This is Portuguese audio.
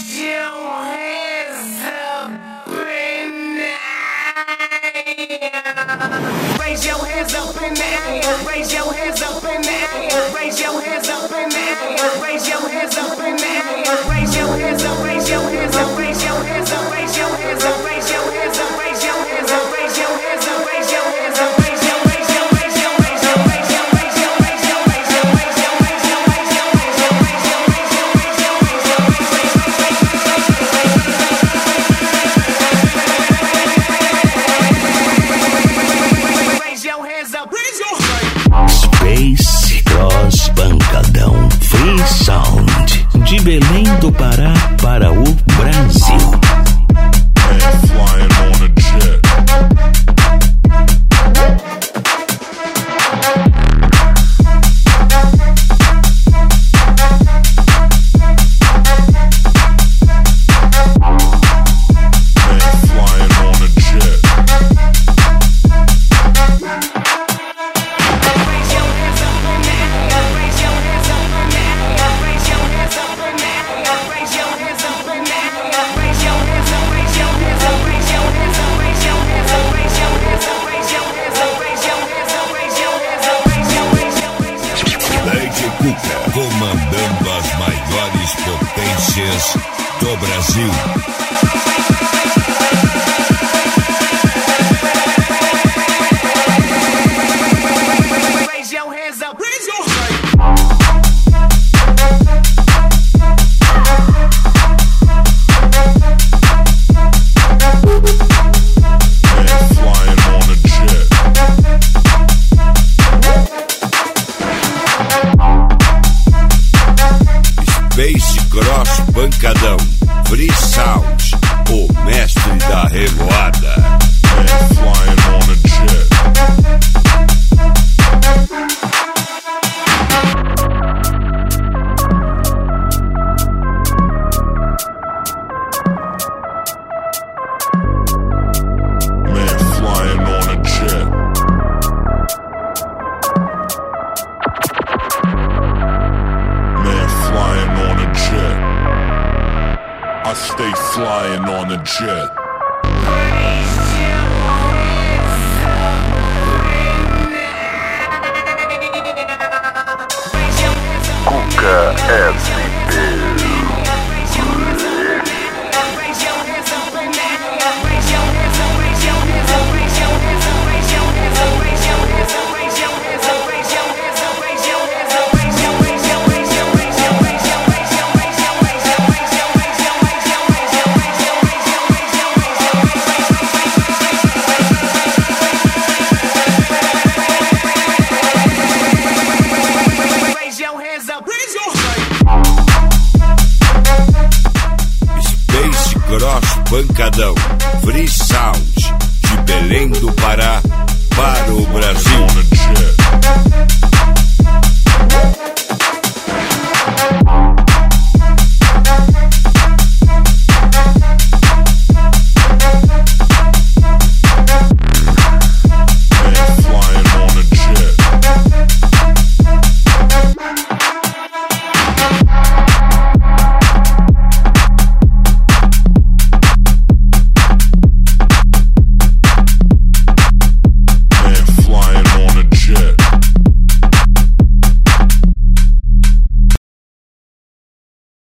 Raise your hands up in the air. Raise your hands up in the air. Raise your hands up in the air. Raise your hands up in the air. Raise your hands up. Raise your hands up. Raise your hands up. Raise your hands up. Raise your hands up. Raise your hands up. Raise your hands up. Raise your hands up. Raise your raise your raise your raise your raise your raise your raise your raise your raise your raise your raise your raise your Space Cross Pancadão Free Sound, de Belém do Pará para o Brasil. Flying on a jet. Comandando as maiores potências do Brasil. raise your hands up. Raise your Space Cross Pancadão Free Sound, o mestre da revoada. Flying on a jet. Man flying on a jet. Man flying on a jet. I stay flying on a jet. Cuca SP. Space Cross Pancadão Free Sound, de Belém do Pará para o Brasil. On a jet.